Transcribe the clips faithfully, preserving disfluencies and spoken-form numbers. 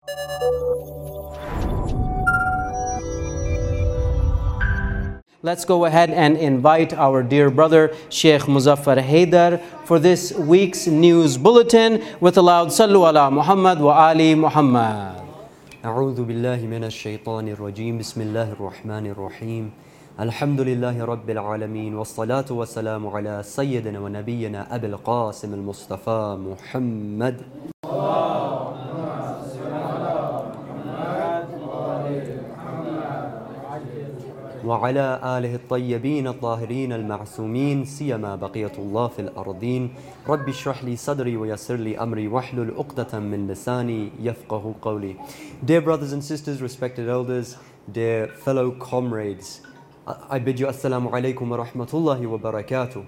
Let's go ahead and invite our dear brother Sheikh Muzaffar Haidar for this week's news bulletin with a loud Sallu ala Muhammad wa Ali Muhammad. أعوذ بالله من الشيطان الرجيم بسم الله الرحمن الرحيم الحمد لله رب العالمين والصلاة والسلام على سيدنا ونبينا أبي القاسم المصطفى محمد وعلى آله الطيبين الطاهرين المعصومين سيما بقية الله في الأرضين رب اشرح لي صدري ويسر لي أمري واحلل عقدة من لساني يفقه قولي. Dear brothers and sisters, respected elders, dear fellow comrades, I bid you assalamu alaikum wa rahmatullahi wa barakatuh.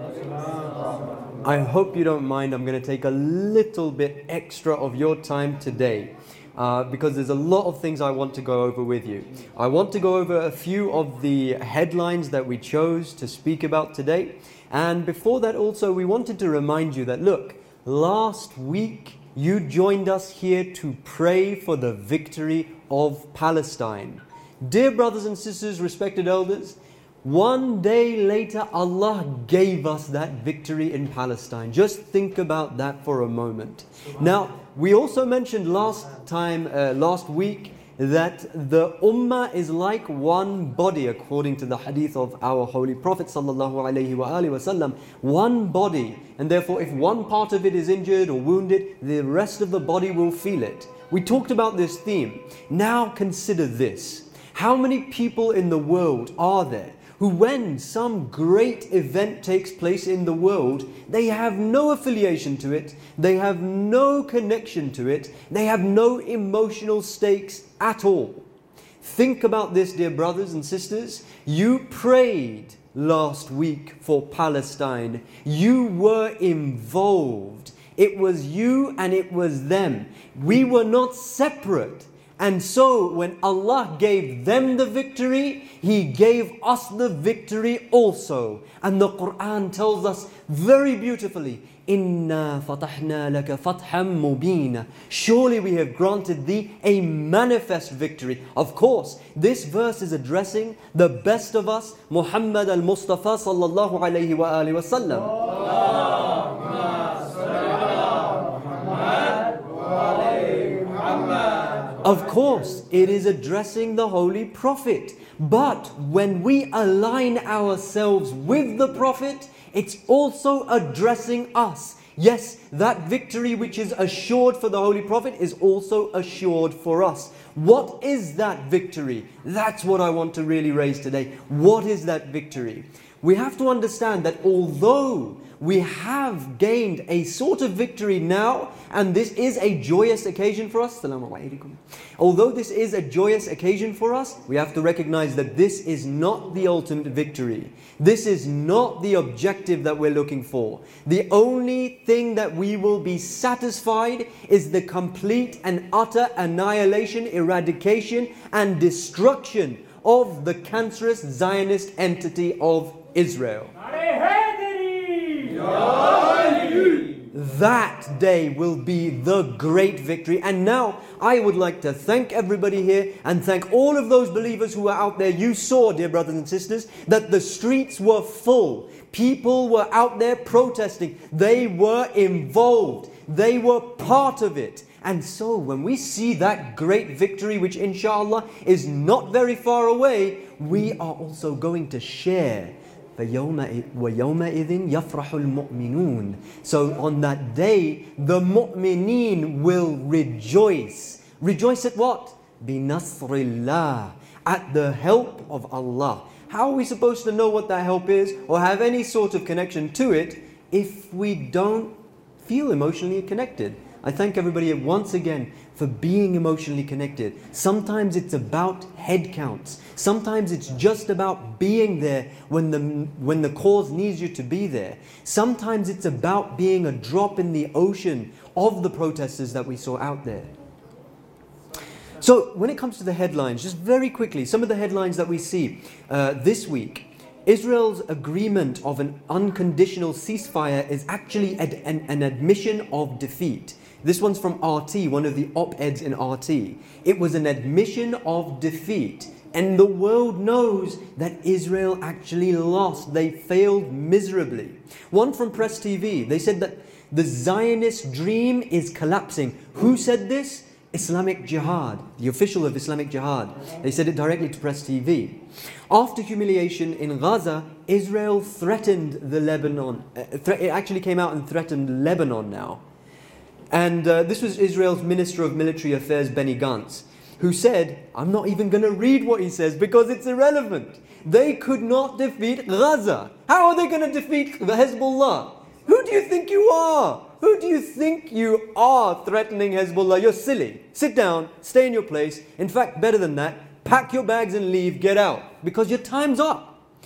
I hope you don't mind, I'm going to take a little bit extra of your time today. Uh, because there's a lot of things I want to go over with you. I want to go over a few of the headlines that we chose to speak about today. And before that also, we wanted to remind you that, look, last week you joined us here to pray for the victory of Palestine. Dear brothers and sisters, respected elders, one day later Allah gave us that victory in Palestine. Just think about that for a moment. Now, we also mentioned last time, uh, last week, that the ummah is like one body, according to the hadith of our Holy Prophet sallallahu alaihi wasallam. One body, and therefore if one part of it is injured or wounded, the rest of the body will feel it. We talked about this theme. Now consider this. How many people in the world are there who, when some great event takes place in the world, they have no affiliation to it, they have no connection to it, they have no emotional stakes at all? Think about this, dear brothers and sisters. You prayed last week for Palestine. You were involved. It was you and it was them. We were not separate. And so when Allah gave them the victory, He gave us the victory also. And the Quran tells us very beautifully, Inna fatahna laka fatham mubina. Surely we have granted thee a manifest victory. Of course, this verse is addressing the best of us, Muhammad al-Mustafa sallallahu alayhi wa alihi wa sallam. Of course, it is addressing the Holy Prophet. But when we align ourselves with the Prophet, it's also addressing us. Yes, that victory which is assured for the Holy Prophet is also assured for us. What is that victory? That's what I want to really raise today. What is that victory? We have to understand that although we have gained a sort of victory now, and this is a joyous occasion for us. Although this is a joyous occasion for us, we have to recognize that this is not the ultimate victory. This is not the objective that we're looking for. The only thing that we will be satisfied is the complete and utter annihilation, eradication, and destruction of the cancerous Zionist entity of Israel. That day will be the great victory. And now I would like to thank everybody here and thank all of those believers who are out there. You saw, dear brothers and sisters, that the streets were full. People were out there protesting. They were involved. They were part of it. And so when we see that great victory, which inshallah is not very far away, we are also going to share. وَيَوْمَئِذٍ يَفْرَحُ الْمُؤْمِنُونَ. So on that day, the mu'mineen will rejoice. Rejoice at what? بِنَصْرِ اللَّهِ. At the help of Allah. How are we supposed to know what that help is or have any sort of connection to it if we don't feel emotionally connected? I thank everybody once again for being emotionally connected. Sometimes it's about head counts. Sometimes it's just about being there when the, when the cause needs you to be there. Sometimes it's about being a drop in the ocean of the protesters that we saw out there. So when it comes to the headlines, just very quickly, some of the headlines that we see uh, this week. Israel's agreement of an unconditional ceasefire is actually ad, an, an admission of defeat. This one's from R T, one of the op-eds in R T. It was an admission of defeat. And the world knows that Israel actually lost. They failed miserably. One from Press T V, they said that the Zionist dream is collapsing. Who said this? Islamic Jihad, the official of Islamic Jihad. They said it directly to Press T V. After humiliation in Gaza, Israel threatened the Lebanon. Uh, thre- it actually came out and threatened Lebanon now. And uh, this was Israel's Minister of Military Affairs, Benny Gantz, who said, I'm not even going to read what he says because it's irrelevant. They could not defeat Gaza. How are they going to defeat Hezbollah? Who do you think you are? Who do you think you are threatening Hezbollah? You're silly. Sit down, stay in your place. In fact, better than that, pack your bags and leave, get out, because your time's up.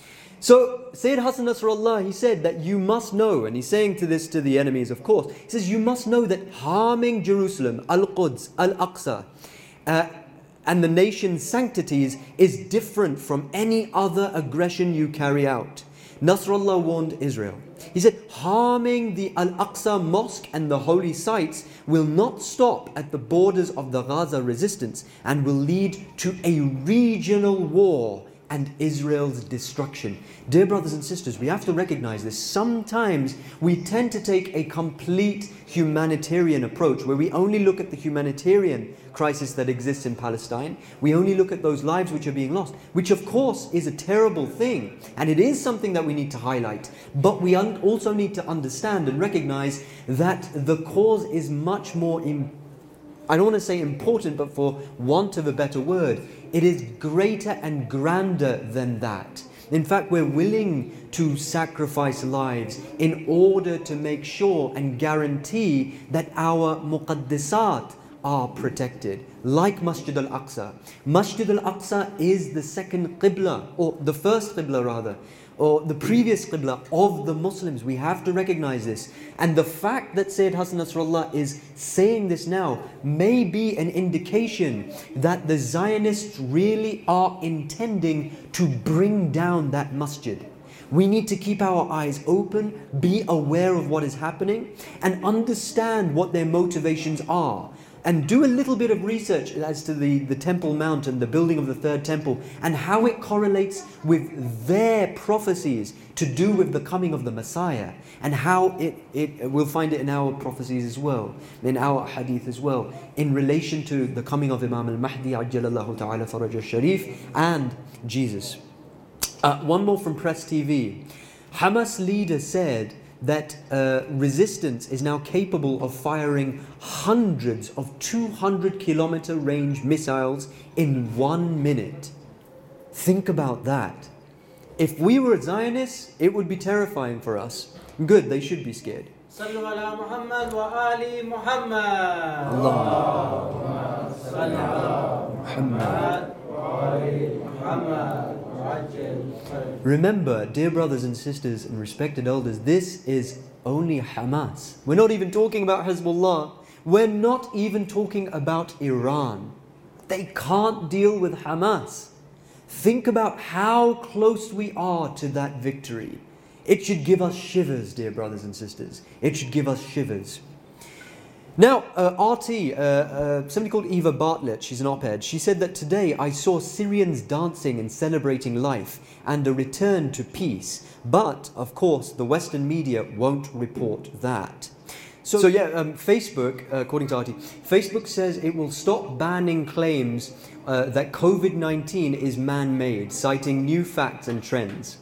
So Sayyid Hassan Nasrallah, he said that you must know, and he's saying to this to the enemies, of course, he says you must know that harming Jerusalem, Al-Quds, Al-Aqsa, uh, and the nation's sanctities is different from any other aggression you carry out. Nasrallah warned Israel. He said, harming the Al-Aqsa mosque and the holy sites will not stop at the borders of the Gaza resistance and will lead to a regional war and Israel's destruction. Dear brothers and sisters, we have to recognize this. Sometimes we tend to take a complete humanitarian approach where we only look at the humanitarian crisis that exists in Palestine. We only look at those lives which are being lost, which of course is a terrible thing. And it is something that we need to highlight. But we un- also need to understand and recognize that the cause is much more important. I don't want to say important, but for want of a better word, it is greater and grander than that. In fact, we're willing to sacrifice lives in order to make sure and guarantee that our muqaddisat are protected, like Masjid al-Aqsa. Masjid al-Aqsa is the second qibla, or the first qibla rather, or the previous qibla of the Muslims. We have to recognize this. And the fact that Sayyid Hassan Nasrallah is saying this now may be an indication that the Zionists really are intending to bring down that masjid. We need to keep our eyes open, be aware of what is happening, and understand what their motivations are. And do a little bit of research as to the, the Temple Mount and the building of the third temple and how it correlates with their prophecies to do with the coming of the Messiah, and how it, it we'll find it in our prophecies as well, in our hadith as well, in relation to the coming of Imam al-Mahdi Ajjalallahu ta'ala faraj al-Sharif and Jesus. Uh, one more from Press T V. Hamas leader said that uh, resistance is now capable of firing hundreds of two hundred kilometer range missiles in one minute. Think about that. If we were Zionists, it would be terrifying for us. Good, they should be scared. Sallu ala Muhammad wa ali Muhammad. Allahumma salli ala Muhammad wa ali Muhammad. Remember, dear brothers and sisters and respected elders, this is only Hamas. We're not even talking about Hezbollah. We're not even talking about Iran. They can't deal with Hamas. Think about how close we are to that victory. It should give us shivers, dear brothers and sisters. It should give us shivers. Now, uh, R T, uh, uh, somebody called Eva Bartlett, she's an op-ed, she said that today I saw Syrians dancing and celebrating life and a return to peace. But, of course, the Western media won't report that. So, so yeah, um, Facebook, uh, according to R T, Facebook says it will stop banning claims uh, that COVID nineteen is man-made, citing new facts and trends.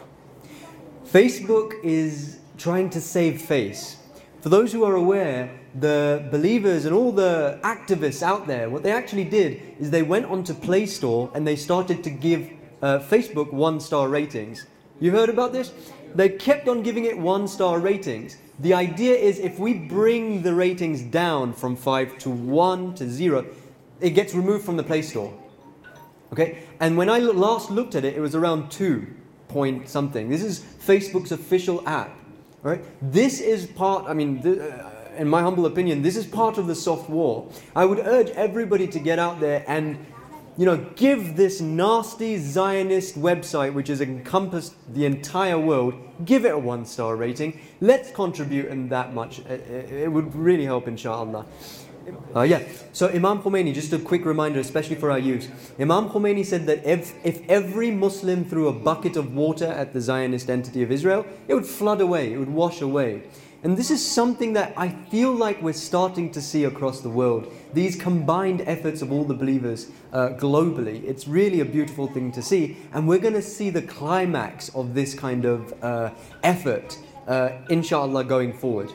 Facebook is trying to save face. For those who are aware, the believers and all the activists out there, what they actually did is they went onto Play Store and they started to give uh, Facebook one-star ratings. You heard about this? They kept on giving it one-star ratings. The idea is if we bring the ratings down from five to one to zero, it gets removed from the Play Store. Okay? And when I last looked at it, it was around two point something. This is Facebook's official app. Right? This is part, I mean, th- uh, in my humble opinion, this is part of the soft war. I would urge everybody to get out there and you know, give this nasty Zionist website, which has encompassed the entire world, give it a one-star rating. Let's contribute in that much. It would really help, inshallah. Uh, yeah, so Imam Khomeini, just a quick reminder, especially for our youth. Imam Khomeini said that if, if every Muslim threw a bucket of water at the Zionist entity of Israel, it would flood away, it would wash away. And this is something that I feel like we're starting to see across the world. These combined efforts of all the believers uh, globally. It's really a beautiful thing to see. And we're going to see the climax of this kind of uh, effort, uh, inshallah, going forward.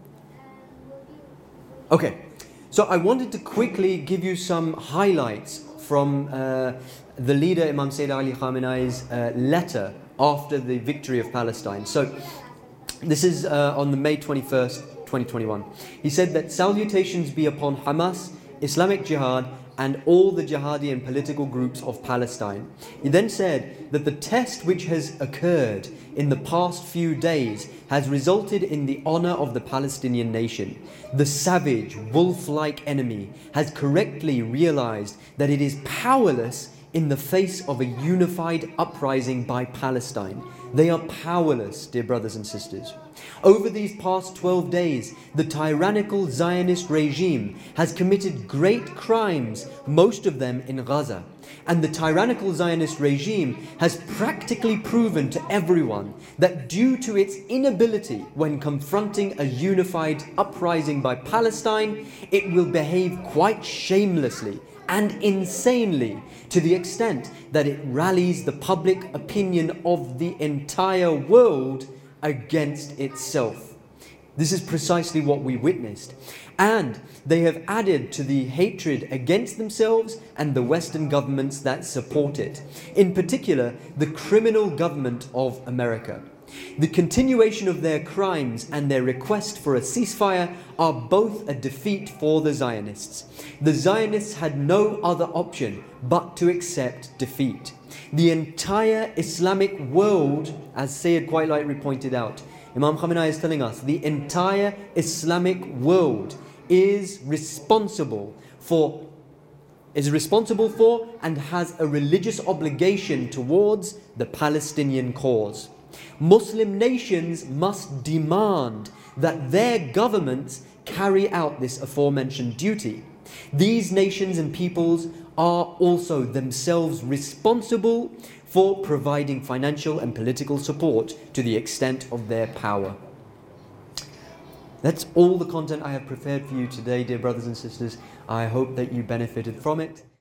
Okay, so I wanted to quickly give you some highlights from uh, the leader, Imam Sayyid Ali Khamenei's uh, letter after the victory of Palestine. So, this is uh, on the May twenty-first, twenty twenty-one. He said that salutations be upon Hamas, Islamic Jihad, and all the jihadi and political groups of Palestine. He then said that the test which has occurred in the past few days has resulted in the honor of the Palestinian nation. The savage, wolf-like enemy has correctly realized that it is powerless in the face of a unified uprising by Palestine. They are powerless, dear brothers and sisters. Over these past twelve days, the tyrannical Zionist regime has committed great crimes, most of them in Gaza. And the tyrannical Zionist regime has practically proven to everyone that due to its inability when confronting a unified uprising by Palestine, it will behave quite shamelessly and insanely, to the extent that it rallies the public opinion of the entire world against itself. This is precisely what we witnessed. And they have added to the hatred against themselves and the Western governments that support it. In particular, the criminal government of America. The continuation of their crimes and their request for a ceasefire are both a defeat for the Zionists. The Zionists had no other option but to accept defeat. The entire Islamic world, as Sayyid quite rightly pointed out, Imam Khamenei is telling us, the entire Islamic world is responsible for is responsible for and has a religious obligation towards the Palestinian cause. Muslim nations must demand that their governments carry out this aforementioned duty. These nations and peoples are also themselves responsible for providing financial and political support to the extent of their power. That's all the content I have prepared for you today, dear brothers and sisters. I hope that you benefited from it.